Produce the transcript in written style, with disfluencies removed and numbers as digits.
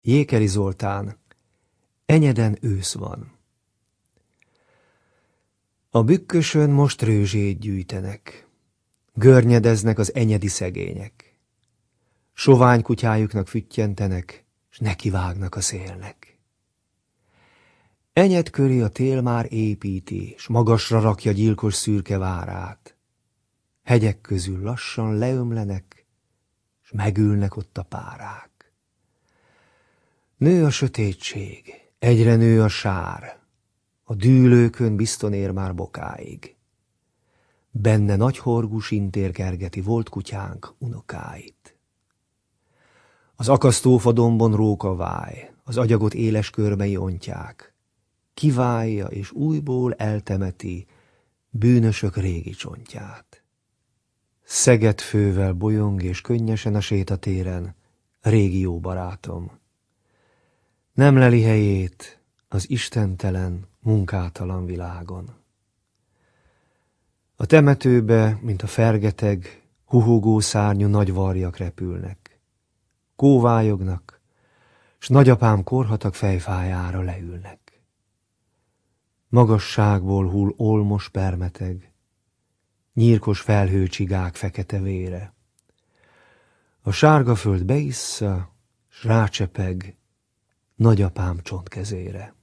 Jékeli Zoltán, Enyeden ősz van. A bükkösön most rőzsét gyűjtenek, görnyedeznek az enyedi szegények. Sovány kutyájuknak füttyentenek, s nekivágnak a szélnek. Enyed köré a tél már építi, s magasra rakja gyilkos szürke várát. Hegyek közül lassan leömlenek, s megülnek ott a párák. Nő a sötétség, egyre nő a sár, a dűlőkön bizton ér már bokáig. Benne nagy horgú sintér kergeti volt kutyánk unokáit. Az akasztófadombon róka váj, az agyagot éles körmei ontják. Kiválja és újból eltemeti bűnösök régi csontját. Szegetfővel bolyong és könnyesen a sétatéren régi jó barátom. Nem leli helyét az istentelen, munkátalan világon. A temetőbe, mint a fergeteg, huhogó szárnyú nagy varjak repülnek. Kóvályognak, s nagyapám korhatak fejfájára leülnek. Magasságból hull olmos permeteg, nyírkos felhőcsigák fekete vére. A sárga föld beissza, s rácsepeg nagyapám csontkezére.